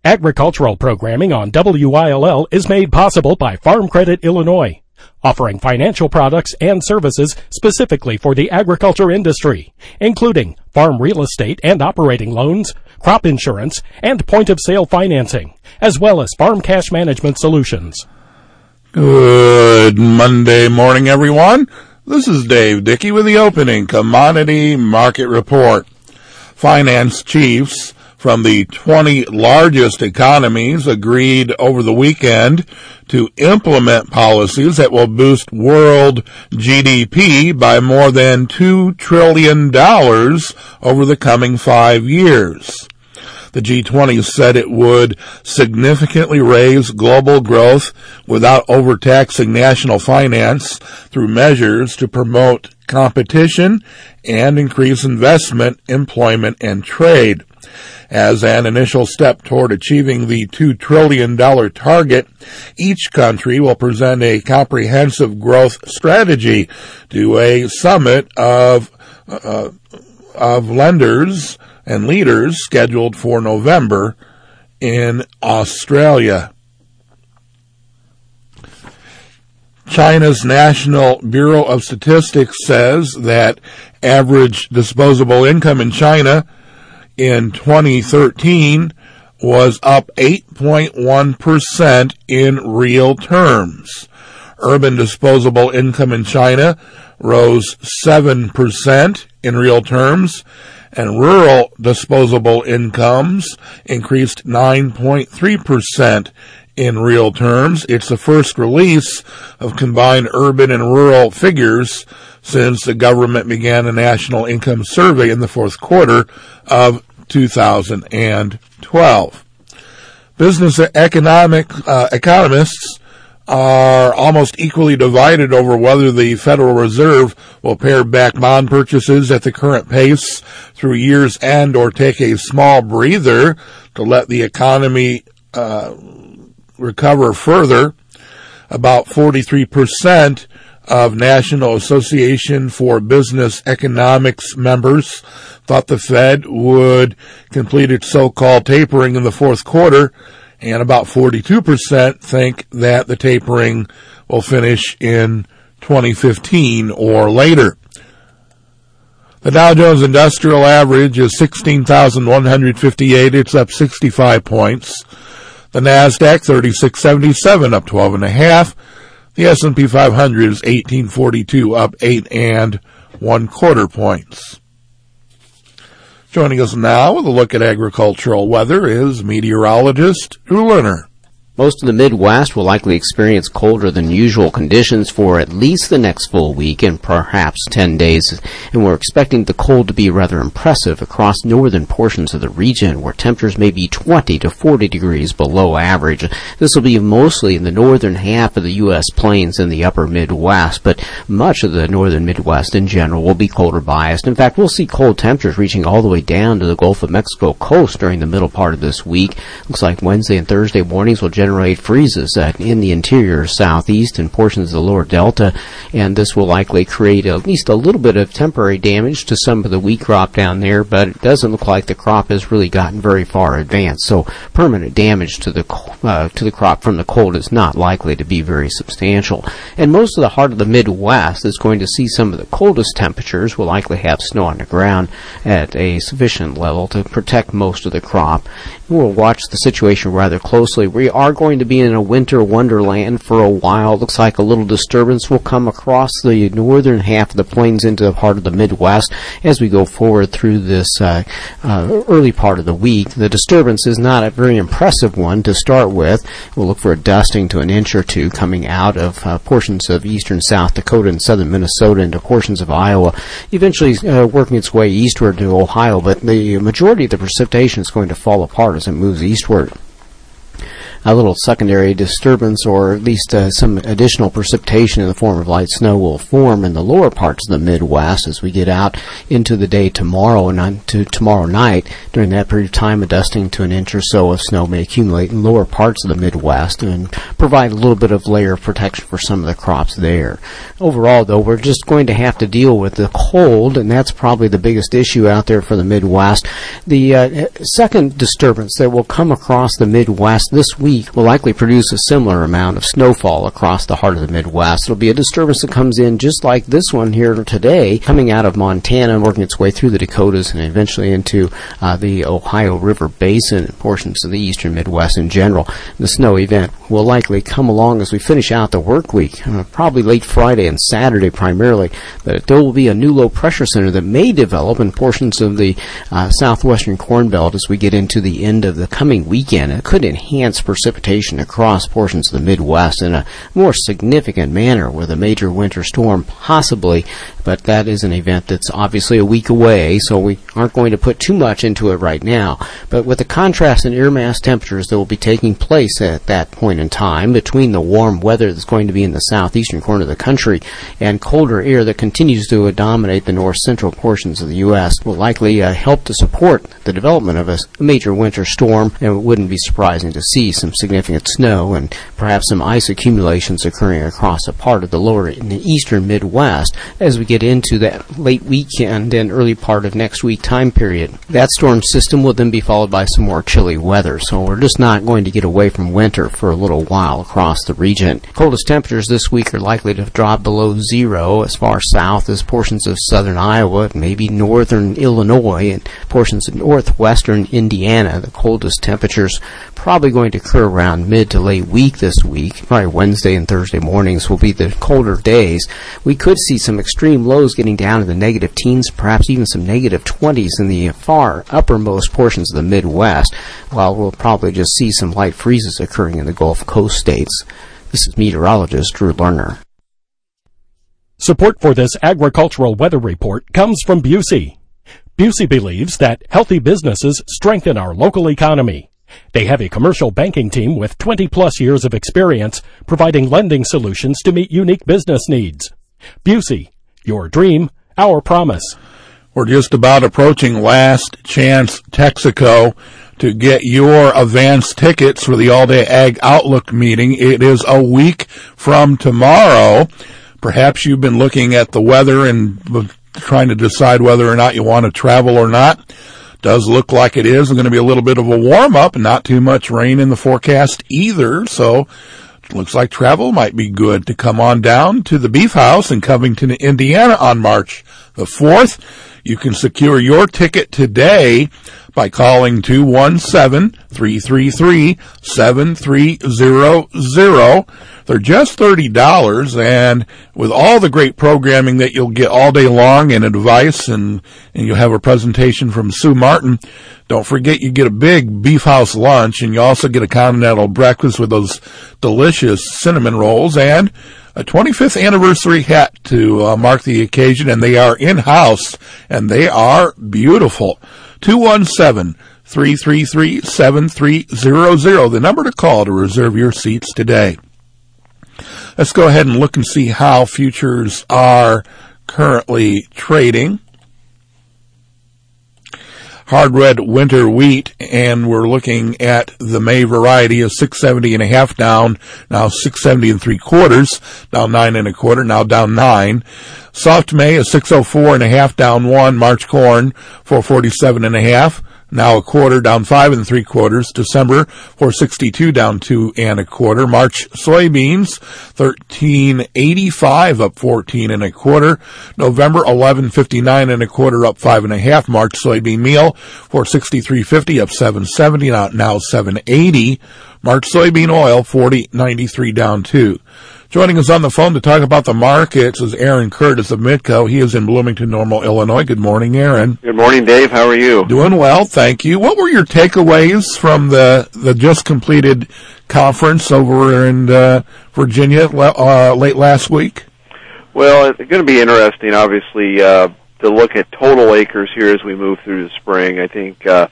Agricultural programming on WILL is made possible by Farm Credit Illinois, offering financial products and services specifically for the agriculture industry, including farm real estate and operating loans, crop insurance, and point-of-sale financing, as well as farm cash management solutions. Good Monday morning, everyone. This is Dave Dickey with the opening commodity market report. Finance chiefs from the 20 largest economies agreed over the weekend to implement policies that will boost world GDP by more than $2 trillion over the coming 5 years. The G20 said it would significantly raise global growth without overtaxing national finance through measures to promote competition and increase investment, employment, and trade. As an initial step toward achieving the $2 trillion target, each country will present a comprehensive growth strategy to a summit of lenders and leaders scheduled for November in Australia. China's National Bureau of Statistics says that average disposable income in China in 2013 was up 8.1% in real terms. Urban disposable income in China rose 7% in real terms, and rural disposable incomes increased 9.3% in real terms. It's the first release of combined urban and rural figures since the government began a national income survey in the fourth quarter of 2012. Business economists are almost equally divided over whether the Federal Reserve will pare back bond purchases at the current pace through year's end or take a small breather to let the economy recover further. About 43% of National Association for Business Economics members thought the Fed would complete its so-called tapering in the fourth quarter, and about 42% think that the tapering will finish in 2015 or later. The Dow Jones Industrial Average is 16,158. It's up 65 points. The NASDAQ 3677, up 12.5. The S&P 500 is 1842, up 8 1/4 points. Joining us now with a look at agricultural weather is meteorologist Drew Lerner. Most of the Midwest will likely experience colder than usual conditions for at least the next full week and perhaps 10 days. And we're expecting the cold to be rather impressive across northern portions of the region where temperatures may be 20 to 40 degrees below average. This will be mostly in the northern half of the U.S. plains and the upper Midwest, but much of the northern Midwest in general will be colder biased. In fact, we'll see cold temperatures reaching all the way down to the Gulf of Mexico coast during the middle part of this week. Looks like Wednesday and Thursday mornings will generate freezes in the interior southeast and portions of the lower delta, and this will likely create at least a little bit of temporary damage to some of the wheat crop down there, but it doesn't look like the crop has really gotten very far advanced, so permanent damage to the crop from the cold is not likely to be very substantial. And most of the heart of the Midwest is going to see some of the coldest temperatures. Will likely have snow on the ground at a sufficient level to protect most of the crop. We'll watch the situation rather closely. We are going to be in a winter wonderland for a while. Looks like a little disturbance will come across the northern half of the plains into the part of the Midwest as we go forward through this early part of the week. The disturbance is not a very impressive one to start with. We'll look for a dusting to an inch or two coming out of portions of eastern South Dakota and southern Minnesota into portions of Iowa, eventually working its way eastward to Ohio, but the majority of the precipitation is going to fall apart as it moves eastward. a little secondary disturbance, or at least some additional precipitation in the form of light snow will form in the lower parts of the Midwest as we get out into the day tomorrow and on to tomorrow night. During that period of time, a dusting to an inch or so of snow may accumulate in lower parts of the Midwest and provide a little bit of layer of protection for some of the crops there. Overall, though, we're just going to have to deal with the cold, and that's probably the biggest issue out there for the Midwest. The second disturbance that will come across the Midwest this week will likely produce a similar amount of snowfall across the heart of the Midwest. It'll be a disturbance that comes in just like this one here today, coming out of Montana and working its way through the Dakotas and eventually into the Ohio River Basin and portions of the eastern Midwest in general. The snow event will likely come along as we finish out the work week, probably late Friday and Saturday primarily, but there will be a new low pressure center that may develop in portions of the southwestern Corn Belt as we get into the end of the coming weekend. It could enhance precipitation across portions of the Midwest in a more significant manner with a major winter storm possibly, but that is an event that's obviously a week away, so we aren't going to put too much into it right now. But with the contrast in air mass temperatures that will be taking place at that point in time between the warm weather that's going to be in the southeastern corner of the country and colder air that continues to dominate the north-central portions of the U.S., will likely help to support the development of a major winter storm, and it wouldn't be surprising to see some significant snow and perhaps some ice accumulations occurring across a part of the lower and the eastern Midwest as we get into that late weekend and early part of next week time period. That storm system will then be followed by some more chilly weather, so we're just not going to get away from winter for a little while across the region. Coldest temperatures this week are likely to drop below zero as far south as portions of southern Iowa, maybe northern Illinois, and portions of northwestern Indiana. The coldest temperatures probably going to occur around mid to late week this week. Probably Wednesday and Thursday mornings will be the colder days. We could see some extreme lows getting down to the negative teens, perhaps even some negative 20s in the far uppermost portions of the Midwest, while we'll probably just see some light freezes occurring in the Gulf Coast states. This is meteorologist Drew Lerner. Support for this agricultural weather report comes from Busey. Busey believes that healthy businesses strengthen our local economy. They have a commercial banking team with 20-plus years of experience providing lending solutions to meet unique business needs. Busey, your dream, our promise. We're just about approaching Last Chance Texaco to get your advance tickets for the All-Day Ag Outlook meeting. It is a week from tomorrow. Perhaps you've been looking at the weather and trying to decide whether or not you want to travel or not. Does look like it is going to be a little bit of a warm-up, not too much rain in the forecast either, so it looks like travel might be good to come on down to the Beef House in Covington, Indiana on March the 4th. You can secure your ticket today by calling 217-333-7300. They're just $30, and with all the great programming that you'll get all day long and advice, and you'll have a presentation from Sue Martin, don't forget you get a big Beef House lunch, and you also get a continental breakfast with those delicious cinnamon rolls, and a 25th anniversary hat to mark the occasion, and they are in-house, and they are beautiful. 217-333-7300, the number to call to reserve your seats today. Let's go ahead and look and see how futures are currently trading. Hard red winter wheat, and we're looking at the May variety of 670.5 down, now 670 3/4, down 9 1/4, now down 9. Soft May is 604.5 down 1. March corn 447.5. Now 1/4, down 5 3/4. December 462, down 2 1/4. March soybeans 1385, up 14 1/4. November 1159 1/4, up 5 1/2. March soybean meal 463.50, up 770, now 780. March soybean oil 40.93, down 2. Joining us on the phone to talk about the markets is Aaron Curtis of Midco. He is in Bloomington, Normal, Illinois. Good morning, Aaron. Good morning, Dave. How are you? Doing well, thank you. What were your takeaways from the just completed conference over in Virginia late last week? Well, it's going to be interesting, obviously, to look at total acres here as we move through the spring. I think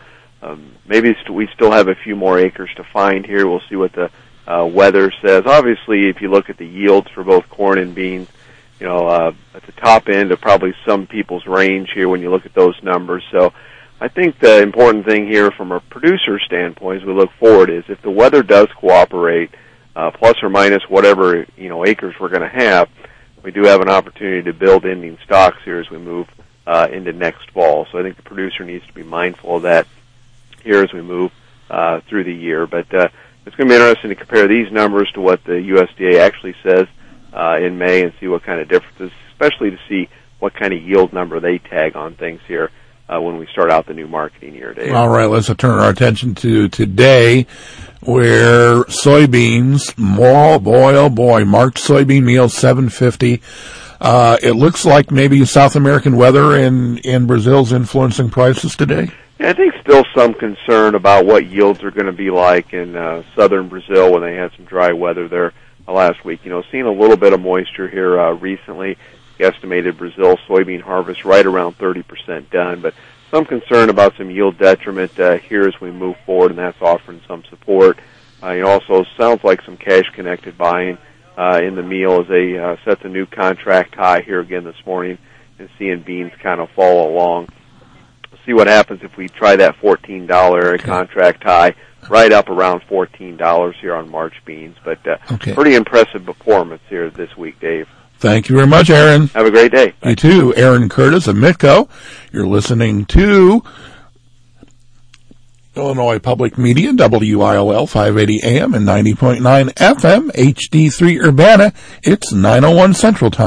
maybe we still have a few more acres to find here. We'll see what the weather says. Obviously, if you look at the yields for both corn and beans, at the top end of probably some people's range here when you look at those numbers. So I think the important thing here from a producer standpoint as we look forward is if the weather does cooperate, plus or minus whatever, acres we're going to have, we do have an opportunity to build ending stocks here as we move into next fall. So I think the producer needs to be mindful of that here as we move through the year. But it's going to be interesting to compare these numbers to what the USDA actually says in May and see what kind of differences, especially to see what kind of yield number they tag on things here when we start out the new marketing year, Dave. All right, let's turn our attention to today, where soybeans, March soybean meal $7.50. It looks like maybe South American weather in Brazil's influencing prices today. Yeah, I think still some concern about what yields are going to be like in southern Brazil when they had some dry weather there last week. Seeing a little bit of moisture here recently. Estimated Brazil soybean harvest right around 30% done, but some concern about some yield detriment here as we move forward, and that's offering some support. Also sounds like some cash-connected buying in the meal as they set the new contract high here again this morning, and seeing beans kind of follow along. We'll see what happens if we try that $14 contract high, right up around $14 here on March beans. But pretty impressive performance here this week, Dave. Thank you very much, Aaron. Have a great day. You too. Aaron Curtis of Mitco. You're listening to Illinois Public Media, WILL 580 AM and 90.9 FM, HD3 Urbana. It's 9:01 Central Time.